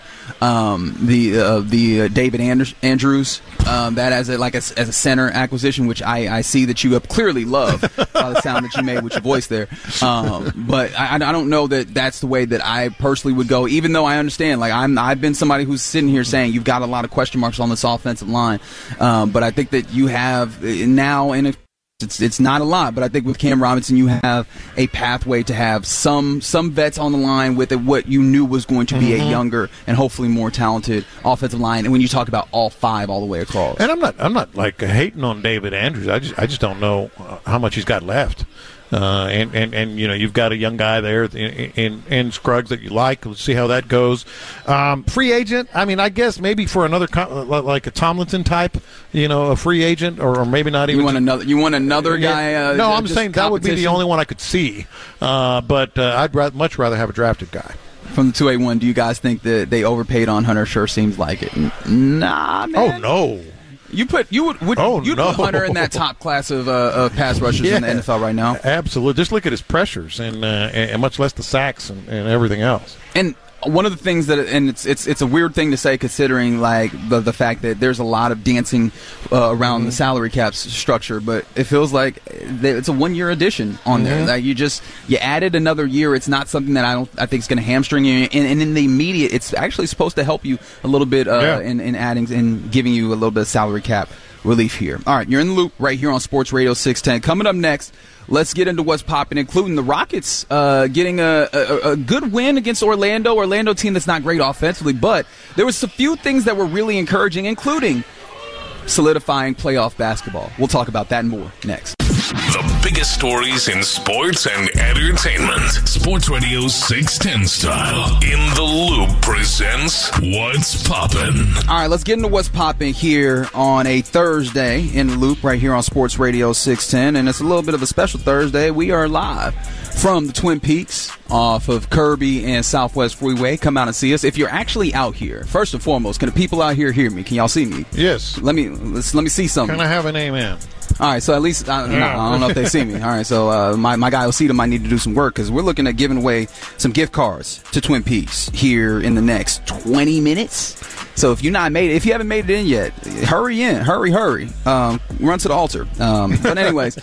Speaker 7: the David Andrews, that as a center acquisition, which I see that you clearly love by the sound that you made with your voice there. But I don't know that that's the way that I personally would go, even though I understand. Like I've been somebody who's sitting here saying you've got a lot of question marks on this offensive line, but I think that you have now in a It's not a lot, but I think with Cam Robinson, you have a pathway to have some vets on the line with what you knew was going to be a younger and hopefully more talented offensive line. And when you talk about all five all the way across,
Speaker 8: and I'm not like hating on David Andrews. I just don't know how much he's got left. And you've got a young guy there in Scruggs that you like. Let's see how that goes. Free agent. I mean, I guess maybe for another like a Tomlinson type, a free agent, or maybe not even.
Speaker 7: You want another guy?
Speaker 8: No, I'm saying that would be the only one I could see. But I'd much rather have a drafted guy.
Speaker 7: From the 281, do you guys think that they overpaid on Hunter? Sure seems like it. Nah, man.
Speaker 8: Oh no.
Speaker 7: You'd put Hunter in that top class of pass rushers in the NFL right now.
Speaker 8: Absolutely. Just look at his pressures and much less the sacks and everything else.
Speaker 7: And one of the things it's a weird thing to say considering like the fact that there's a lot of dancing around the salary cap structure, but it feels like it's a 1-year addition on there. Like you added another year. It's not something that I think is going to hamstring you. And in the immediate, it's actually supposed to help you a little bit in adding and giving you a little bit of salary cap relief here. All right, you're in the loop right here on Sports Radio 610. Coming up next, let's get into what's popping, including the Rockets getting a good win against Orlando team that's not great offensively, but there was a few things that were really encouraging, including solidifying playoff basketball. We'll talk about that and more next.
Speaker 4: The biggest stories in sports and entertainment. Sports Radio 610 style. In the Loop presents What's Poppin'.
Speaker 7: All right, let's get into What's Poppin' here on a Thursday in the Loop right here on Sports Radio 610. And it's a little bit of a special Thursday. We are live from the Twin Peaks off of Kirby and Southwest Freeway. Come out and see us. If you're actually out here, first and foremost, can the people out here hear me? Can y'all see me?
Speaker 8: Yes.
Speaker 7: Let me see something.
Speaker 8: Can I have an amen?
Speaker 7: All right, so at least I don't know if they see me. All right, so my guy Osita might need to do some work because we're looking at giving away some gift cards to Twin Peaks here in the next 20 minutes. So if you haven't made it in yet, hurry in, hurry, run to the altar. But anyways,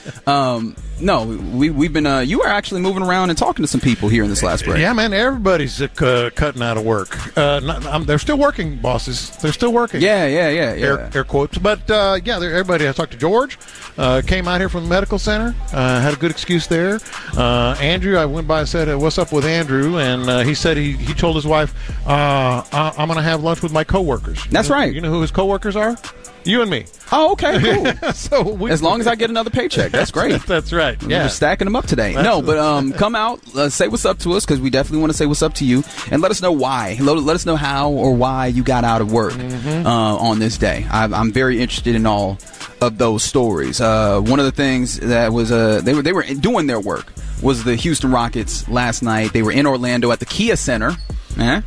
Speaker 7: no, we've been. You were actually moving around and talking to some people here in this last break.
Speaker 8: Yeah, man, everybody's cutting out of work. They're still working, bosses. They're still working.
Speaker 7: Yeah.
Speaker 8: Air quotes, but everybody. I talked to George. Came out here from the medical center. Had a good excuse there. Andrew, I went by and said, "What's up with Andrew?" And he said he told his wife, "I'm going to have lunch with my coworkers."
Speaker 7: That's right.
Speaker 8: You know who his coworkers are? You and me.
Speaker 7: Oh, okay, cool.
Speaker 8: So
Speaker 7: as long as I get another paycheck, that's great.
Speaker 8: That's right.
Speaker 7: We're just stacking them up today. No, but come out, say what's up to us because we definitely want to say what's up to you, and let us know why. Let us know how or why you got out of work on this day. I'm very interested in all of those stories. One of the things that was they were doing their work was the Houston Rockets last night. They were in Orlando at the Kia Center. Yeah,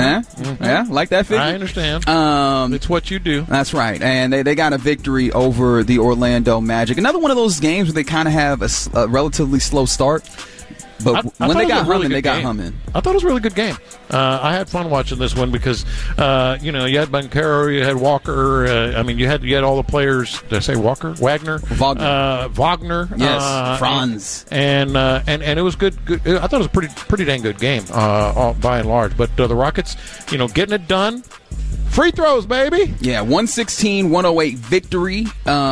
Speaker 7: like that figure?
Speaker 8: I understand. It's what you do.
Speaker 7: That's right. And they got a victory over the Orlando Magic. Another one of those games where they kind of have a relatively slow start. But when they got humming, they got humming.
Speaker 8: I thought it was a really good game. I had fun watching this one because, you had Banchero, you had Walker. You had all the players. Did I say Walker? Wagner? Wagner.
Speaker 7: Yes. Franz.
Speaker 8: And it was good. I thought it was a pretty dang good game by and large. But the Rockets, getting it done. Free throws, baby.
Speaker 7: Yeah, 116-108 victory.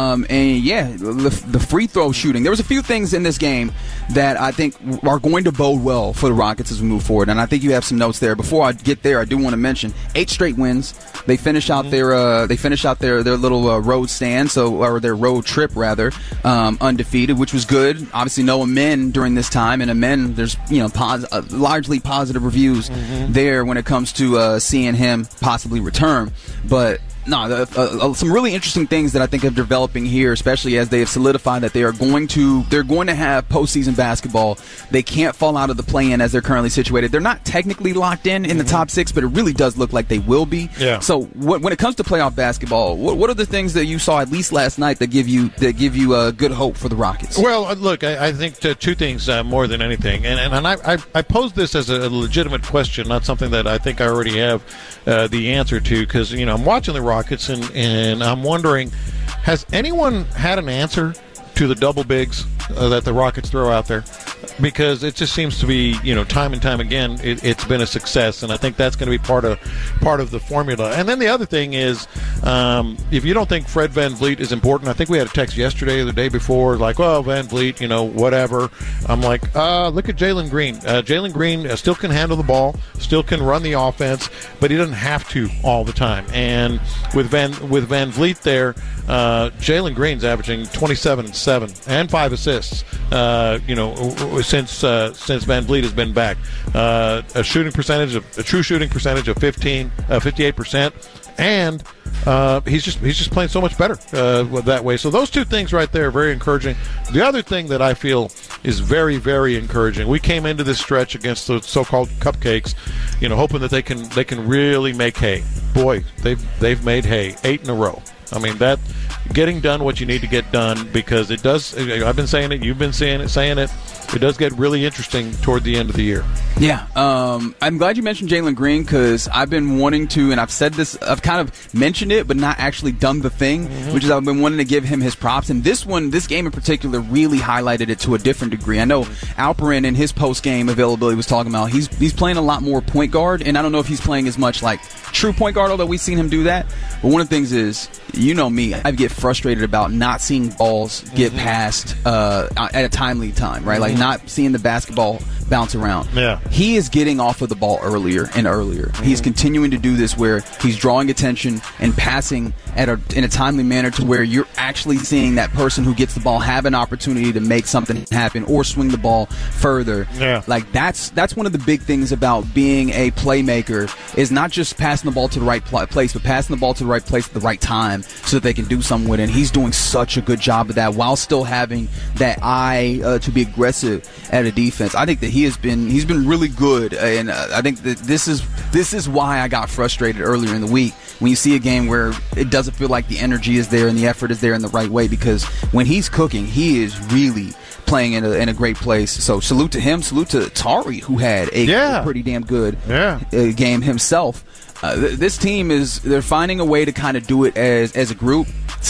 Speaker 7: The free throw shooting. There was a few things in this game that I think are going to bode well for the Rockets as we move forward. And I think you have some notes there. Before I get there, I do want to mention 8 straight wins. They finish out their little road stand, or their road trip rather, undefeated, which was good. Obviously, no Amen during this time, and Amen, there's largely positive reviews there when it comes to seeing him possibly return. But no, some really interesting things that I think are developing here, especially as they have solidified that they're going to have postseason basketball. They can't fall out of the play-in as they're currently situated. They're not technically locked in the top 6, but it really does look like they will be.
Speaker 8: Yeah.
Speaker 7: So when it comes to playoff basketball, what are the things that you saw at least last night that give you good hope for the Rockets?
Speaker 8: Well, look, I think 2 things more than anything, and I posed this as a legitimate question, not something that I think I already have the answer to, because I'm watching the Rockets and I'm wondering, has anyone had an answer to the double bigs that the Rockets throw out there? Because it just seems to be, time and time again, it's been a success, and I think that's going to be part of the formula. And then the other thing is, If you don't think Fred VanVleet is important, I think we had a text yesterday or the day before, like, well, VanVleet, whatever. I'm like, look at Jalen Green. Jalen Green still can handle the ball, still can run the offense, but he doesn't have to all the time. And with VanVleet there, Jalen Green's averaging 27 and 7 and 5 assists. Since VanVleet has been back, a true shooting percentage of 58%, and he's just playing so much better that way. So those two things right there are very encouraging. The other thing that I feel is very, very encouraging. We came into this stretch against the so-called cupcakes, hoping that they can really make hay. Boy, they've made hay 8 in a row. I mean, that getting done what you need to get done, because it does. I've been saying it. You've been saying it. It does get really interesting toward the end of the year.
Speaker 7: Yeah. I'm glad you mentioned Jalen Green, because I've been wanting to, and I've said this, I've kind of mentioned it, but not actually done the thing, which is I've been wanting to give him his props. And this game in particular really highlighted it to a different degree. I know Alperin in his post-game availability was talking about he's playing a lot more point guard, and I don't know if he's playing as much like true point guard, although we've seen him do that. But one of the things is, me, I get frustrated about not seeing balls get passed at a timely time, right? Like not seeing the basketball bounce around.
Speaker 8: Yeah.
Speaker 7: He is getting off of the ball earlier and earlier. He's continuing to do this where he's drawing attention and passing in a timely manner to where you're actually seeing that person who gets the ball have an opportunity to make something happen or swing the ball further.
Speaker 8: Yeah.
Speaker 7: Like that's one of the big things about being a playmaker, is not just passing the ball to the right place, but passing the ball to the right place at the right time so that they can do something with it. And he's doing such a good job of that while still having that eye to be aggressive at a defense. I think that he's been really good, and I think that this is why I got frustrated earlier in the week when you see a game where it doesn't feel like the energy is there and the effort is there in the right way, because when he's cooking, he is really playing in a great place. So salute to him. Salute to Tari, who had a pretty damn good game himself. This team they're finding a way to kind of do it as a group.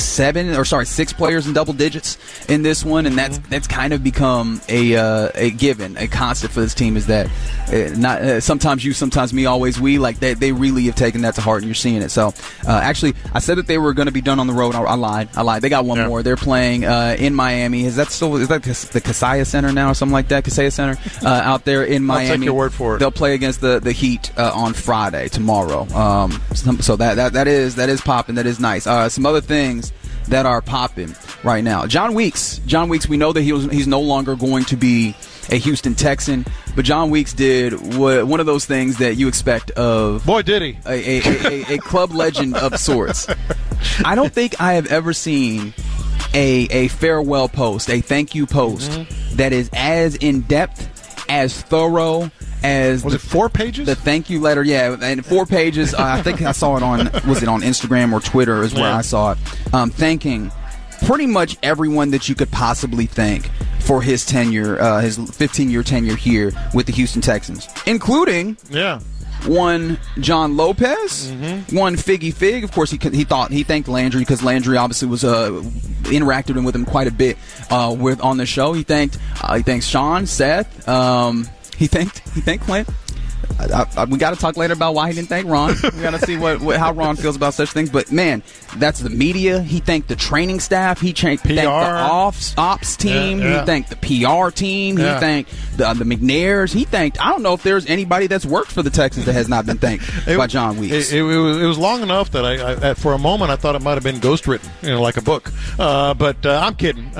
Speaker 7: 6 players in double digits in this one, and that's kind of become a given, a constant for this team, is that not sometimes you, sometimes me, always we. Like they really have taken that to heart, and you're seeing it. So actually, I said that they were going to be done on the road. I lied. They got one more. They're playing in Miami. Is that the Kaseya Center now or something like that? Kaseya Center out there in Miami.
Speaker 8: I'll take your word for it.
Speaker 7: They'll play against the Heat on Friday, tomorrow. So that is popping. That is nice. Some other things that are popping right now. John Weeks, we know that he's no longer going to be a Houston Texan, but John Weeks did one of those things that you expect of,
Speaker 8: boy, did he,
Speaker 7: a club legend of sorts. I don't think I have ever seen a farewell post, a thank you post that is as in depth, as thorough as
Speaker 8: it 4 pages?
Speaker 7: The thank you letter, yeah, and 4 pages. I think I saw it on Instagram or Twitter is where I saw it. Thanking pretty much everyone that you could possibly thank for his tenure, his 15-year tenure here with the Houston Texans, including one John Lopez, one Figgy Fig. Of course, he thanked Landry, because Landry obviously was interacted with him quite a bit on the show. He thanked Sean, Seth. He thanked Clint. We got to talk later about why he didn't thank Ron. We got to see how Ron feels about such things. But man, that's the media. He thanked the training staff. He thanked the ops team. He thanked the PR team. He thanked the McNairs. He thanked. I don't know if there's anybody that's worked for the Texans that has not been thanked by John Weeks.
Speaker 8: It was long enough that I for a moment I thought it might have been ghostwritten, like a book. But I'm kidding.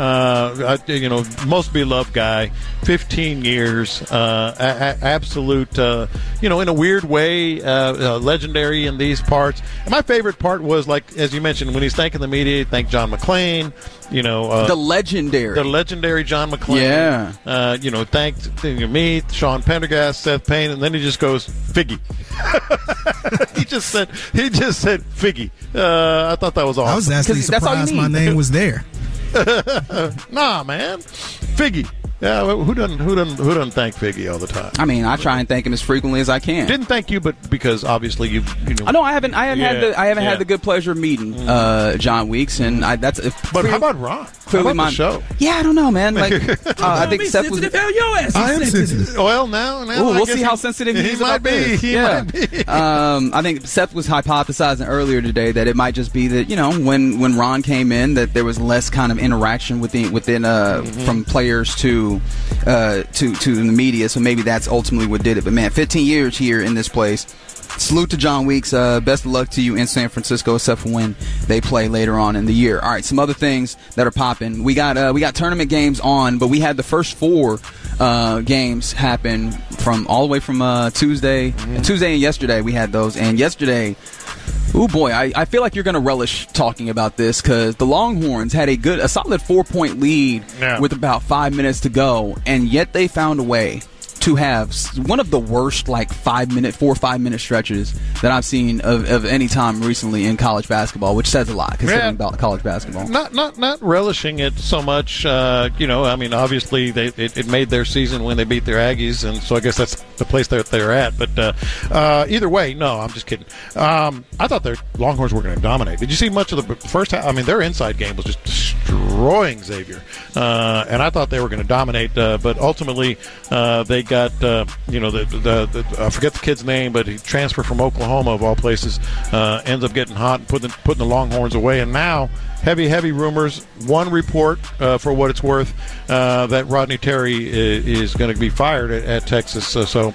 Speaker 8: Most beloved guy, 15 years, absolute. In a weird way, legendary in these parts. And my favorite part was, like, as you mentioned, when he's thanking the media, he thanked John McClain.
Speaker 7: The legendary John
Speaker 8: McClain.
Speaker 7: Yeah.
Speaker 8: Thanked me, Sean Pendergast, Seth Payne, and then he just goes Figgy. he just said Figgy. I thought that was awesome.
Speaker 9: I was actually surprised my name was there.
Speaker 8: Nah, man, Figgy. Yeah, well, who doesn't thank Figgy all the time?
Speaker 7: I mean, I try and thank him as frequently as I can.
Speaker 8: Didn't thank you, but because obviously you know.
Speaker 7: No, I haven't had the good pleasure of meeting John Weeks, and
Speaker 8: But how about Ron?
Speaker 7: Clearly,
Speaker 8: the show.
Speaker 7: Yeah, I don't know, man. Like, I think Seth was.
Speaker 9: Hell, your ass.
Speaker 8: I am sensitive. Well, now
Speaker 7: we'll see how sensitive he is
Speaker 8: might
Speaker 7: about
Speaker 8: be.
Speaker 7: this.
Speaker 8: He might be.
Speaker 7: I think Seth was hypothesizing earlier today that it might just be that when Ron came in, that there was less kind of interaction within from players to the media. So maybe that's ultimately what did it. But man, 15 years here in this place. Salute to John Weeks. Best of luck to you in San Francisco, except for when they play later on in the year. All right, some other things that are popping. We got tournament games on, but we had the first 4 games happen from all the way from Tuesday and yesterday. We had those, and yesterday. Oh boy, I feel like you're going to relish talking about this because the Longhorns had a solid 4-point lead with about 5 minutes to go, and yet they found a way to have one of the worst 4 or 5 minute stretches that I've seen of any time recently in college basketball, which says a lot considering about college basketball.
Speaker 8: Not relishing it so much. I mean, obviously it made their season when they beat their Aggies, and so I guess that's the place that they're at. But either way, no, I'm just kidding. I thought their Longhorns were going to dominate. Did you see much of the first half? I mean, their inside game was just destroying Xavier, and I thought they were going to dominate. But ultimately, they got I forget the kid's name, but he transferred from Oklahoma of all places, ends up getting hot and putting the Longhorns away, and now heavy rumors. One report, for what it's worth, that Rodney Terry is going to be fired at Texas.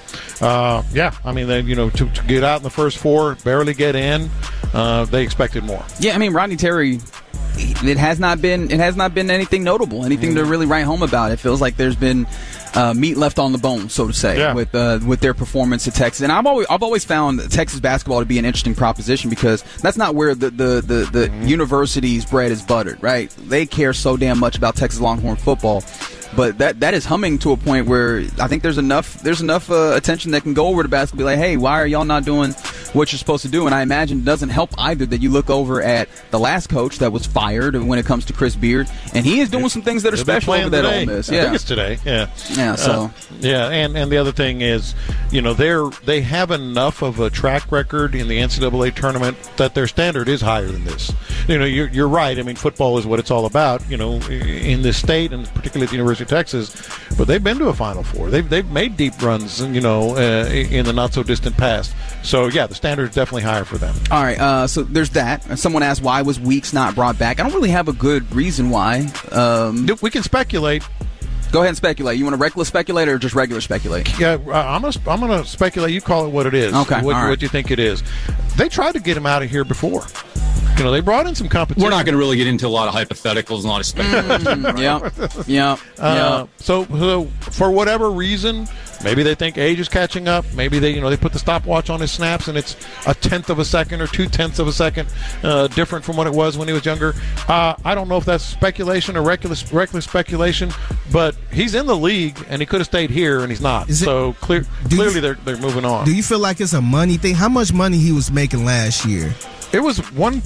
Speaker 8: I mean, to get out in the first 4, barely get in, they expected more.
Speaker 7: Yeah, I mean, Rodney Terry. It has not been anything notable, anything to really write home about. It feels like there's been meat left on the bone, so to say, with their performance at Texas. And I've always found Texas basketball to be an interesting proposition because that's not where the university's bread is buttered, right? They care so damn much about Texas Longhorn football. But that is humming to a point where I think there's enough attention that can go over to basketball. Be like, hey, why are y'all not doing what you're supposed to do? And I imagine it doesn't help either that you look over at the last coach that was fired when it comes to Chris Beard, and he is doing some things that are special over that Ole Miss.
Speaker 8: I think it's today. Yeah.
Speaker 7: So
Speaker 8: and the other thing is, they have enough of a track record in the NCAA tournament that their standard is higher than this. You're right. I mean, football is what it's all about. In this state and particularly at the University of Texas, but they've been to a Final Four. They've made deep runs, in the not so distant past. So yeah, the standard is definitely higher for them.
Speaker 7: All right, so there's that. Someone asked why was Weeks not brought back. I don't really have a good reason why.
Speaker 8: We can speculate.
Speaker 7: Go ahead and speculate. You want to reckless speculate or just regular speculate?
Speaker 8: Yeah, I'm gonna speculate. You call it what it is.
Speaker 7: Okay,
Speaker 8: what do you think it is? They tried to get him out of here before. They brought in some competition.
Speaker 12: We're not going to really get into a lot of hypotheticals and a lot of speculation.
Speaker 7: Yeah.
Speaker 8: So for whatever reason, maybe they think age is catching up. Maybe they put the stopwatch on his snaps and it's 1/10 of a second or 2/10 of a second different from what it was when he was younger. I don't know if that's speculation or reckless speculation, but he's in the league and he could have stayed here and he's not. Clearly they're moving on.
Speaker 9: Do you feel like it's a money thing? How much money he was making last year?
Speaker 8: It was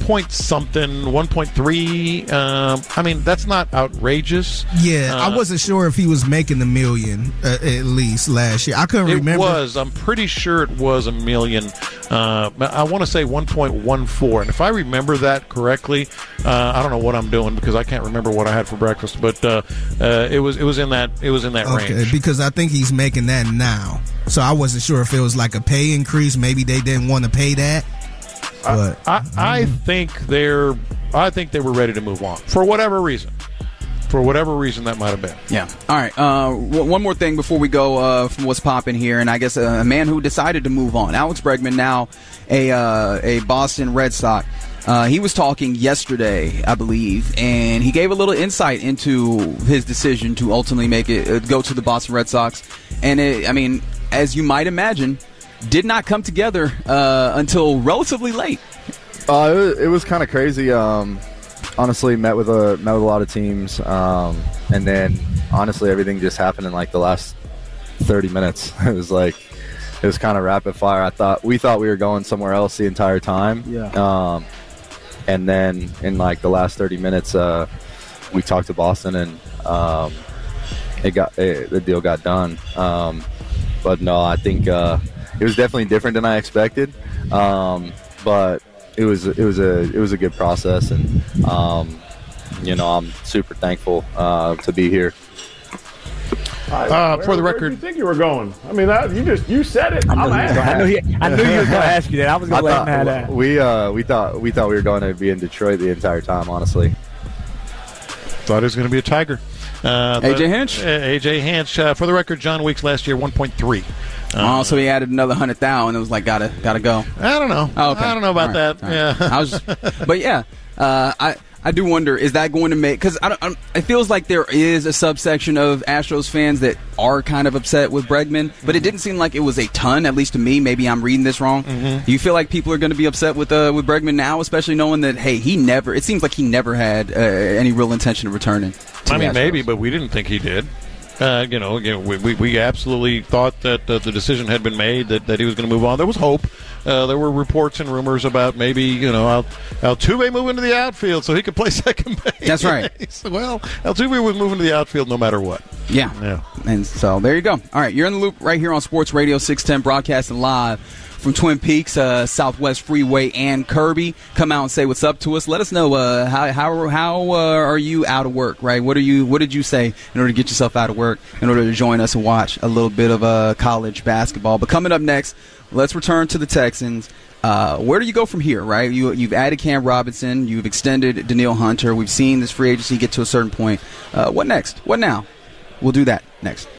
Speaker 8: 1.3. I mean, that's not outrageous.
Speaker 9: Yeah, I wasn't sure if he was making $1 million at least last year. I couldn't remember.
Speaker 8: It was. I'm pretty sure it was $1 million. I want to say 1.14. And if I remember that correctly, I don't know what I'm doing because I can't remember what I had for breakfast. But it was in that range.
Speaker 9: Because I think he's making that now. So I wasn't sure if it was like a pay increase. Maybe they didn't want to pay that. But
Speaker 8: I think they were ready to move on for whatever reason. For whatever reason that might have been.
Speaker 7: Yeah. All right. One more thing before we go from what's popping here, and I guess a man who decided to move on, Alex Bregman, now a Boston Red Sox. He was talking yesterday, I believe, and he gave a little insight into his decision to ultimately go to the Boston Red Sox. And as you might imagine, did not come together until relatively late.
Speaker 13: It was kind of crazy. Honestly, met with a lot of teams, and then honestly, everything just happened in like the last 30 minutes. It was kind of rapid fire. We thought we were going somewhere else the entire time.
Speaker 9: Yeah.
Speaker 13: And then in like the last 30 minutes, we talked to Boston, and the deal got done. But no, I think it was definitely different than I expected. But it was a good process, and I'm super thankful to be here.
Speaker 8: For the record,
Speaker 14: where did you think you were going? I mean, you said it.
Speaker 11: I knew you were going to ask you that. I was going to let him have that.
Speaker 13: We thought we were going to be in Detroit the entire time. Honestly,
Speaker 8: thought it was going to be a Tiger.
Speaker 7: AJ Hinch.
Speaker 8: AJ Hinch. For the record, John Weeks last year 1.3.
Speaker 7: So he added another 100,000 and it was like gotta go.
Speaker 8: I don't know.
Speaker 7: Oh, okay.
Speaker 8: I don't know about that.
Speaker 7: Right.
Speaker 8: Yeah.
Speaker 7: But yeah, I do wonder, is that going to make, because it feels like there is a subsection of Astros fans that are kind of upset with Bregman, but it didn't seem like it was a ton, at least to me. Maybe I'm reading this wrong.
Speaker 8: Mm-hmm.
Speaker 7: Do you feel like people are going to be upset with Bregman now, especially knowing that, hey, it seems like he never had any real intention of returning?
Speaker 8: I mean, maybe, but we didn't think he did. We absolutely thought that the decision had been made, that he was going to move on. There was hope. There were reports and rumors about maybe, Altuve moving to the outfield so he could play second base.
Speaker 7: That's right.
Speaker 8: Well, Altuve was moving to the outfield no matter what.
Speaker 7: Yeah. And so there you go. All right, you're in the loop right here on Sports Radio 610, broadcasting live from Twin Peaks, Southwest Freeway, and Kirby. Come out and say what's up to us. Let us know how are you out of work, right? What did you say in order to get yourself out of work in order to join us and watch a little bit of college basketball? But coming up next, let's return to the Texans. Where do you go from here, right? You've added Cam Robinson. You've extended Danielle Hunter. We've seen this free agency get to a certain point. What next? What now? We'll do that next.